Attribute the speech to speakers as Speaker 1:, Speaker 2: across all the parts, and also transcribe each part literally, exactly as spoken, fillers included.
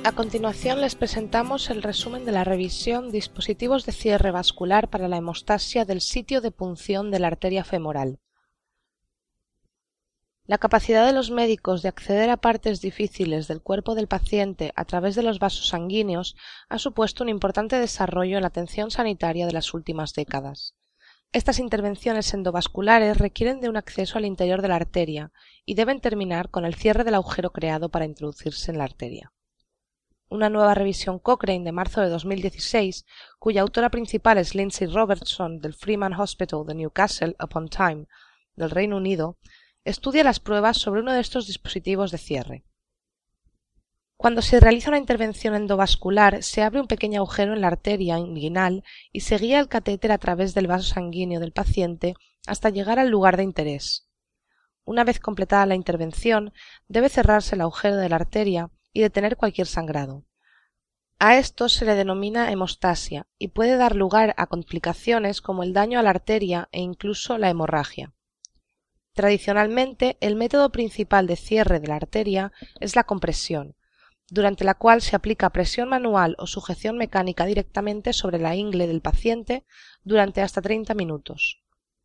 Speaker 1: A continuación les presentamos el resumen de la revisión Dispositivos de cierre vascular para la hemostasia del sitio de punción de la arteria femoral. La capacidad de los médicos de acceder a partes difíciles del cuerpo del paciente a través de los vasos sanguíneos ha supuesto un importante desarrollo en la atención sanitaria de las últimas décadas. Estas intervenciones endovasculares requieren de un acceso al interior de la arteria y deben terminar con el cierre del agujero creado para introducirse en la arteria. Una nueva revisión Cochrane de marzo de dos mil dieciséis, cuya autora principal es Lindsay Robertson del Freeman Hospital de Newcastle upon Tyne, del Reino Unido, estudia las pruebas sobre uno de estos dispositivos de cierre. Cuando se realiza una intervención endovascular, se abre un pequeño agujero en la arteria inguinal y se guía el catéter a través del vaso sanguíneo del paciente hasta llegar al lugar de interés. Una vez completada la intervención, debe cerrarse el agujero de la arteria y detener cualquier sangrado. A esto se le denomina hemostasia y puede dar lugar a complicaciones como el daño a la arteria e incluso la hemorragia. Tradicionalmente, el método principal de cierre de la arteria es la compresión, durante la cual se aplica presión manual o sujeción mecánica directamente sobre la ingle del paciente durante hasta treinta minutos.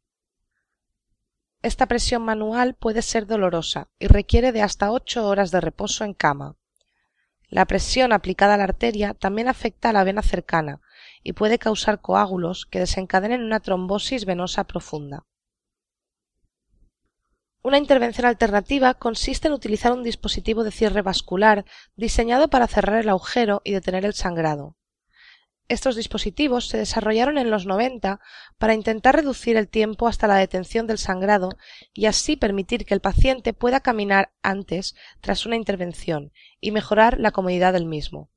Speaker 1: Esta presión manual puede ser dolorosa y requiere de hasta ocho horas de reposo en cama. La presión aplicada a la arteria también afecta a la vena cercana y puede causar coágulos que desencadenen una trombosis venosa profunda. Una intervención alternativa consiste en utilizar un dispositivo de cierre vascular diseñado para cerrar el agujero y detener el sangrado. Estos dispositivos se desarrollaron en los noventa para intentar reducir el tiempo hasta la detención del sangrado y así permitir que el paciente pueda caminar antes tras una intervención y mejorar la comodidad del mismo.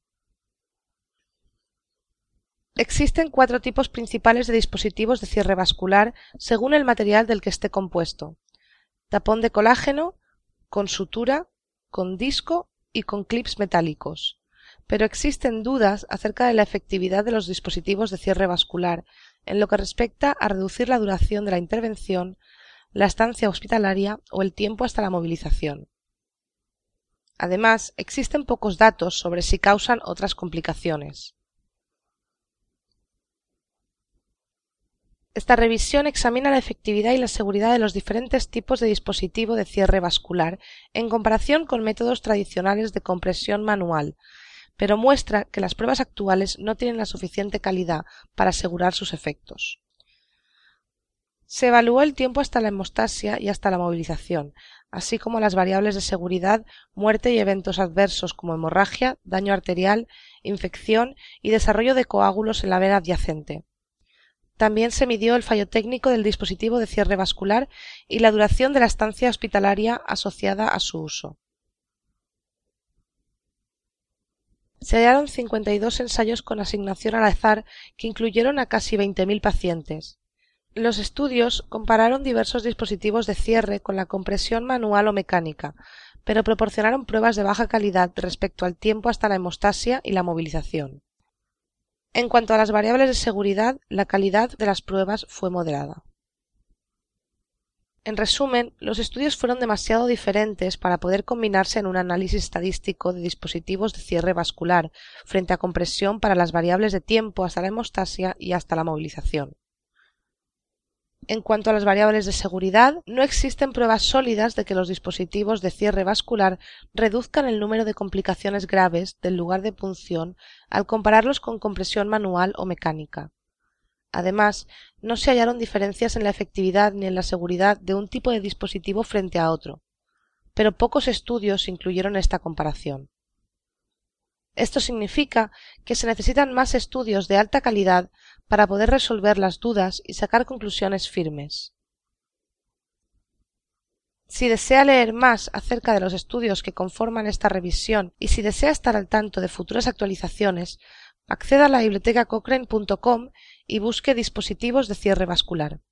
Speaker 1: Existen cuatro tipos principales de dispositivos de cierre vascular según el material del que esté compuesto: tapón de colágeno, con sutura, con disco y con clips metálicos. Pero existen dudas acerca de la efectividad de los dispositivos de cierre vascular en lo que respecta a reducir la duración de la intervención, la estancia hospitalaria o el tiempo hasta la movilización. Además, existen pocos datos sobre si causan otras complicaciones. Esta revisión examina la efectividad y la seguridad de los diferentes tipos de dispositivo de cierre vascular en comparación con métodos tradicionales de compresión manual, pero muestra que las pruebas actuales no tienen la suficiente calidad para asegurar sus efectos. Se evaluó el tiempo hasta la hemostasia y hasta la movilización, así como las variables de seguridad, muerte y eventos adversos como hemorragia, daño arterial, infección y desarrollo de coágulos en la vena adyacente. También se midió el fallo técnico del dispositivo de cierre vascular y la duración de la estancia hospitalaria asociada a su uso. Se hallaron cincuenta y dos ensayos con asignación al azar que incluyeron a casi veinte mil pacientes. Los estudios compararon diversos dispositivos de cierre con la compresión manual o mecánica, pero proporcionaron pruebas de baja calidad respecto al tiempo hasta la hemostasia y la movilización. En cuanto a las variables de seguridad, la calidad de las pruebas fue moderada. En resumen, los estudios fueron demasiado diferentes para poder combinarse en un análisis estadístico de dispositivos de cierre vascular frente a compresión para las variables de tiempo hasta la hemostasia y hasta la movilización. En cuanto a las variables de seguridad, no existen pruebas sólidas de que los dispositivos de cierre vascular reduzcan el número de complicaciones graves del lugar de punción al compararlos con compresión manual o mecánica. Además, no se hallaron diferencias en la efectividad ni en la seguridad de un tipo de dispositivo frente a otro, pero pocos estudios incluyeron esta comparación. Esto significa que se necesitan más estudios de alta calidad para poder resolver las dudas y sacar conclusiones firmes. Si desea leer más acerca de los estudios que conforman esta revisión y si desea estar al tanto de futuras actualizaciones, acceda a la biblioteca cochrane punto com y busque dispositivos de cierre vascular.